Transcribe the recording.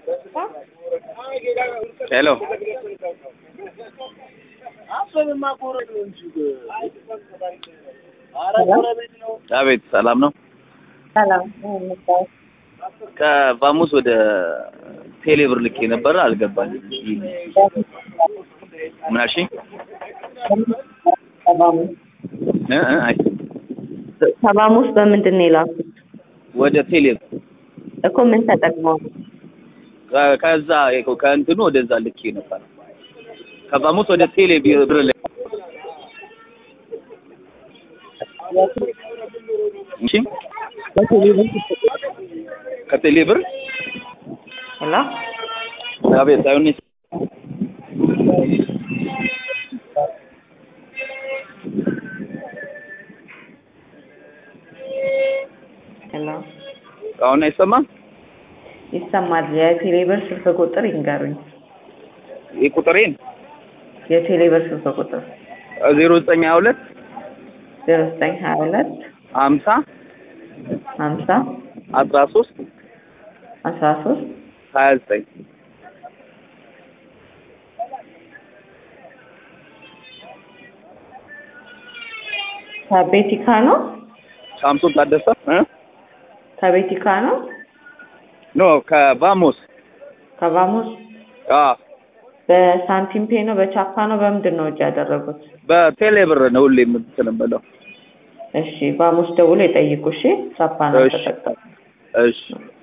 ሄሎ አቤት ሰላም ነው ሰላም ከቫሙስ ወደ ቴሌብር ልኬ ነበር አልገባኝም ምናሺ ሰባሙስ በምንድን ነው የላኩት ወደ ቴሌብር እኮ ምን ተጠቅመው ከዛ ከእንትኑ ወደዛ ልኬ ነበር ከቫሙስ ወደ ቴሌብር እሺ ከቴሌብር ሄሎ አቤት አይሁን ሄሎ አሁን አይሰማም ይሰማል የቴሌብር ስልክ ቁጥር ይንገሩኝ የቁጥሬን የቴሌብር ስልክ ቁጥር 0922 0922 50 50 13 29 ከቤቲካ ነው ሳምሶን ታደሰ ከቤቲካ ነው ኖ ከቫሙስ በሳንቲም ፔ ነው በቻፓ ነው በምንድን ነው እጅ ያደረጉት በቴሌብር ነው ሁሌ የምትነበለው እሺ ቫሙስ ደውሎ ይጠይቁ እሺ ቻፓ ነው ተጠቅመው እሺ